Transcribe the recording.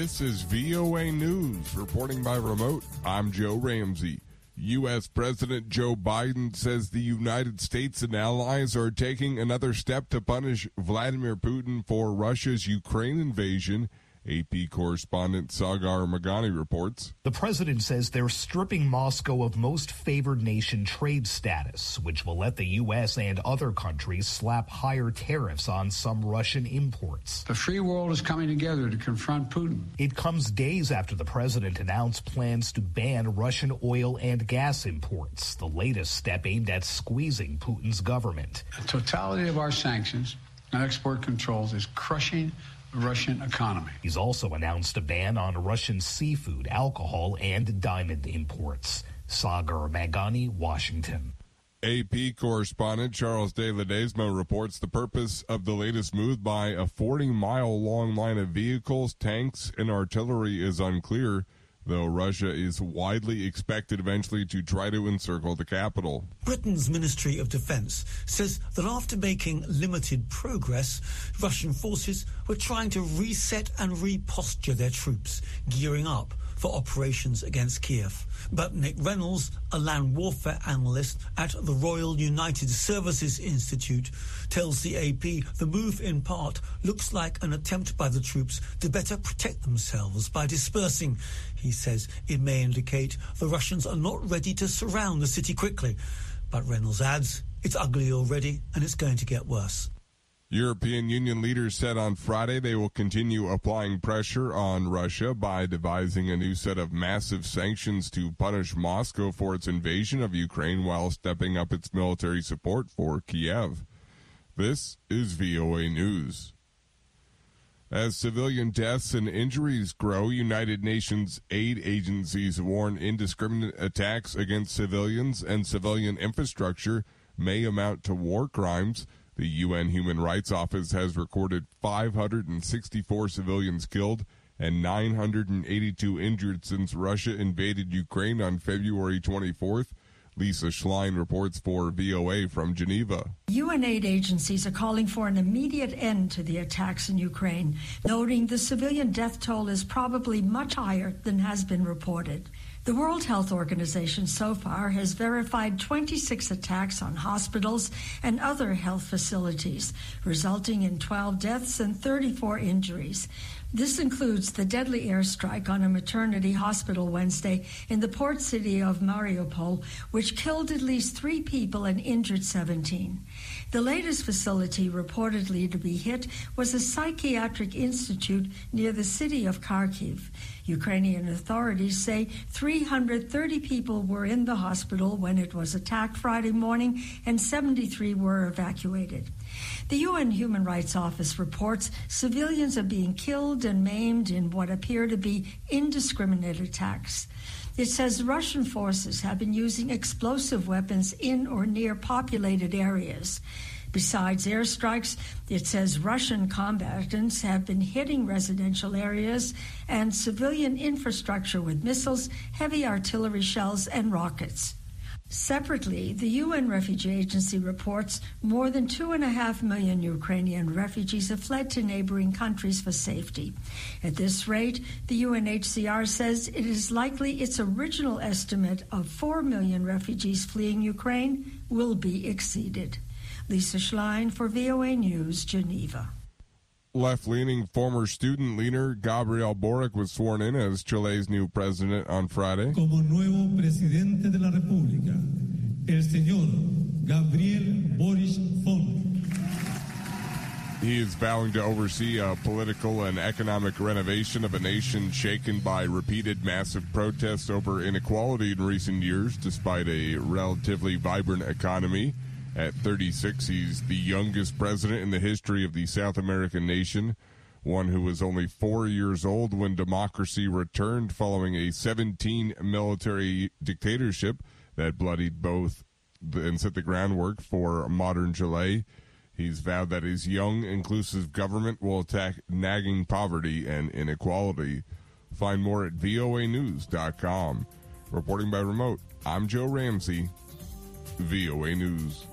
This is VOA News. Reporting by remote, I'm Joe Ramsey. U.S. President Joe Biden says the United States and allies are taking another step to punish Vladimir Putin for Russia's Ukraine invasion. AP correspondent Sagar Magani reports. The president says they're stripping Moscow of most favored nation trade status, which will let the U.S. and other countries slap higher tariffs on some Russian imports. The free world is coming together to confront Putin. It comes days after the president announced plans to ban Russian oil and gas imports, the latest step aimed at squeezing Putin's government. The totality of our sanctions and export controls is crushing the Russian economy. He's also announced a ban on Russian seafood, alcohol, and diamond imports. Sagar Magani, Washington. AP correspondent Charles De Ledesma reports the purpose of the latest move by a 40-mile-long line of vehicles, tanks, and artillery is unclear, though Russia is widely expected eventually to try to encircle the capital. Britain's Ministry of Defence says that after making limited progress, Russian forces were trying to reset and reposture their troops, gearing up for operations against Kiev. But Nick Reynolds, a land warfare analyst at the Royal United Services Institute, tells the AP the move in part looks like an attempt by the troops to better protect themselves by dispersing. He says it may indicate the Russians are not ready to surround the city quickly. But Reynolds adds, it's ugly already and it's going to get worse. European Union leaders said on Friday they will continue applying pressure on Russia by devising a new set of massive sanctions to punish Moscow for its invasion of Ukraine while stepping up its military support for Kiev. This is VOA News. As civilian deaths and injuries grow, United Nations aid agencies warn indiscriminate attacks against civilians and civilian infrastructure may amount to war crimes. The UN Human Rights Office has recorded 564 civilians killed and 982 injured since Russia invaded Ukraine on February 24th. Lisa Schlein reports for VOA from Geneva. UN aid agencies are calling for an immediate end to the attacks in Ukraine, noting the civilian death toll is probably much higher than has been reported. The World Health Organization so far has verified 26 attacks on hospitals and other health facilities, resulting in 12 deaths and 34 injuries. This includes the deadly airstrike on a maternity hospital Wednesday in the port city of Mariupol, which killed at least 3 people and injured 17. The latest facility reportedly to be hit was a psychiatric institute near the city of Kharkiv. Ukrainian authorities say 330 people were in the hospital when it was attacked Friday morning, and 73 were evacuated. The UN Human Rights Office reports civilians are being killed and maimed in what appear to be indiscriminate attacks. It says Russian forces have been using explosive weapons in or near populated areas. Besides airstrikes, it says Russian combatants have been hitting residential areas and civilian infrastructure with missiles, heavy artillery shells, and rockets. Separately, the UN Refugee Agency reports more than 2.5 million Ukrainian refugees have fled to neighboring countries for safety. At this rate, the UNHCR says it is likely its original estimate of 4 million refugees fleeing Ukraine will be exceeded. Lisa Schlein for VOA News, Geneva. Left-leaning former student leader Gabriel Boric was sworn in as Chile's new president on Friday. Como nuevo presidente de la República, el señor Gabriel Boric Font. He is vowing to oversee a political and economic renovation of a nation shaken by repeated massive protests over inequality in recent years, despite a relatively vibrant economy. At 36, he's the youngest president in the history of the South American nation, one who was only 4 years old when democracy returned following a 17 military dictatorship that bloodied both and set the groundwork for modern Chile. He's vowed that his young, inclusive government will attack nagging poverty and inequality. Find more at voanews.com. Reporting by remote, I'm Joe Ramsey, VOA News.